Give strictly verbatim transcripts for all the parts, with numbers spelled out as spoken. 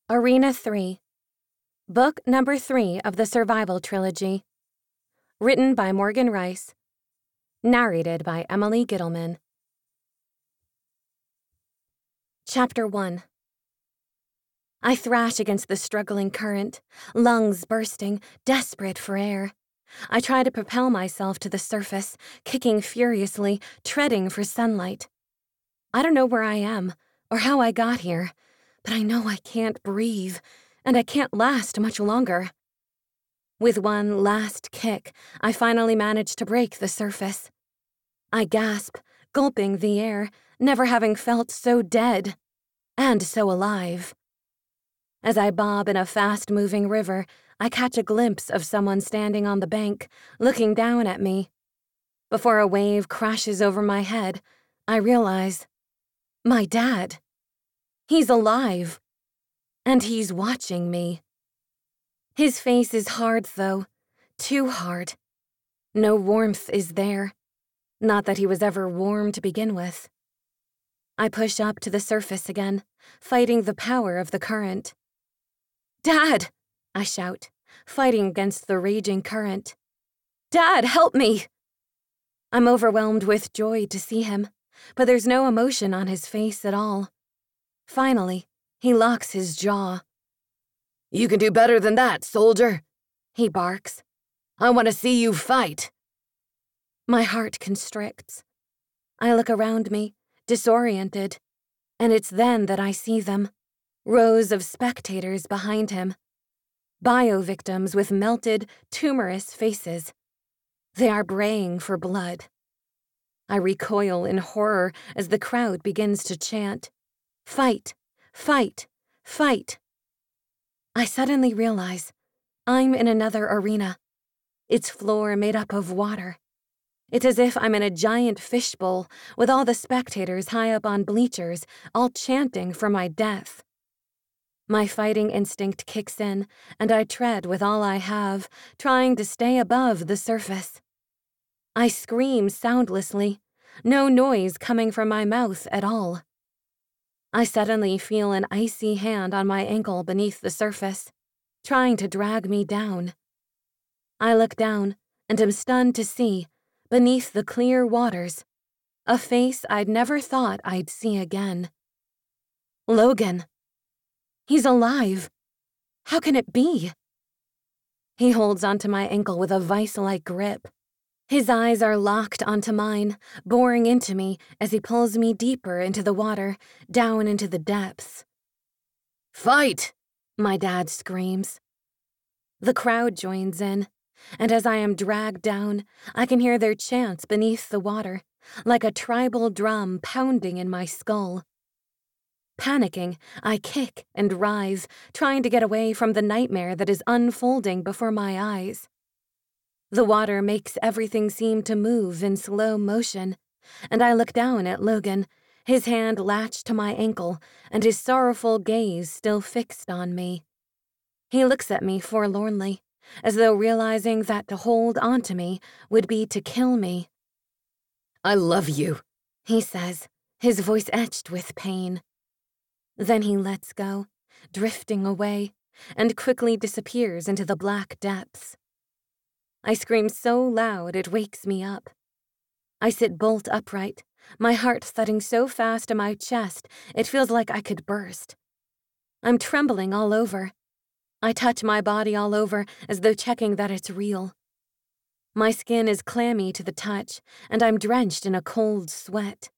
Arena three, book number three of the Survival Trilogy. Written by Morgan Rice. Narrated by Emily Gittleman. Chapter one. I thrash against the struggling current, lungs bursting, desperate for air. I try to propel myself to the surface, kicking furiously, treading for sunlight. I don't know where I am, or how I got here, but I know I can't breathe, and I can't last much longer. With one last kick, I finally manage to break the surface. I gasp, gulping the air, never having felt so dead, and so alive. As I bob in a fast-moving river, I catch a glimpse of someone standing on the bank, looking down at me. Before a wave crashes over my head, I realize, my dad. He's alive. And he's watching me. His face is hard, though. Too hard. No warmth is there. Not that he was ever warm to begin with. I push up to the surface again, fighting the power of the current. "Dad!" I shout, fighting against the raging current. "Dad, help me!" I'm overwhelmed with joy to see him, but there's no emotion on his face at all. Finally, he locks his jaw. "You can do better than that, soldier," he barks. "I want to see you fight." My heart constricts. I look around me, disoriented, and it's then that I see them, rows of spectators behind him. Bio-victims with melted, tumorous faces. They are braying for blood. I recoil in horror as the crowd begins to chant, "Fight! Fight! Fight!" I suddenly realize I'm in another arena, its floor made up of water. It's as if I'm in a giant fishbowl with all the spectators high up on bleachers, all chanting for my death. My fighting instinct kicks in, and I tread with all I have, trying to stay above the surface. I scream soundlessly, no noise coming from my mouth at all. I suddenly feel an icy hand on my ankle beneath the surface, trying to drag me down. I look down and am stunned to see, beneath the clear waters, a face I'd never thought I'd see again. Logan. He's alive. How can it be? He holds onto my ankle with a vice-like grip. His eyes are locked onto mine, boring into me as he pulls me deeper into the water, down into the depths. "Fight!" my dad screams. The crowd joins in, and as I am dragged down, I can hear their chants beneath the water, like a tribal drum pounding in my skull. Panicking, I kick and writhe, trying to get away from the nightmare that is unfolding before my eyes. The water makes everything seem to move in slow motion, and I look down at Logan, his hand latched to my ankle and his sorrowful gaze still fixed on me. He looks at me forlornly, as though realizing that to hold onto me would be to kill me. "I love you," he says, his voice etched with pain. Then he lets go, drifting away, and quickly disappears into the black depths. I scream so loud it wakes me up. I sit bolt upright, my heart thudding so fast in my chest it feels like I could burst. I'm trembling all over. I touch my body all over as though checking that it's real. My skin is clammy to the touch, and I'm drenched in a cold sweat.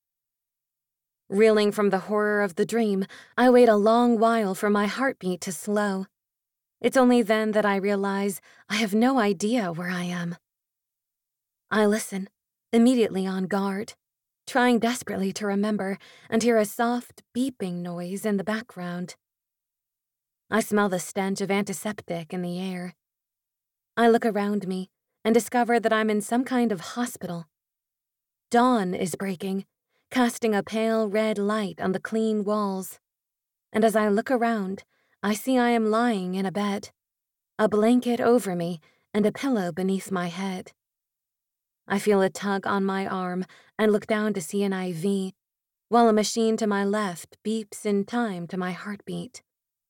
Reeling from the horror of the dream, I wait a long while for my heartbeat to slow. It's only then that I realize I have no idea where I am. I listen, immediately on guard, trying desperately to remember, and hear a soft beeping noise in the background. I smell the stench of antiseptic in the air. I look around me and discover that I'm in some kind of hospital. Dawn is breaking, casting a pale red light on the clean walls. And as I look around, I see I am lying in a bed, a blanket over me and a pillow beneath my head. I feel a tug on my arm and look down to see an I V, while a machine to my left beeps in time to my heartbeat.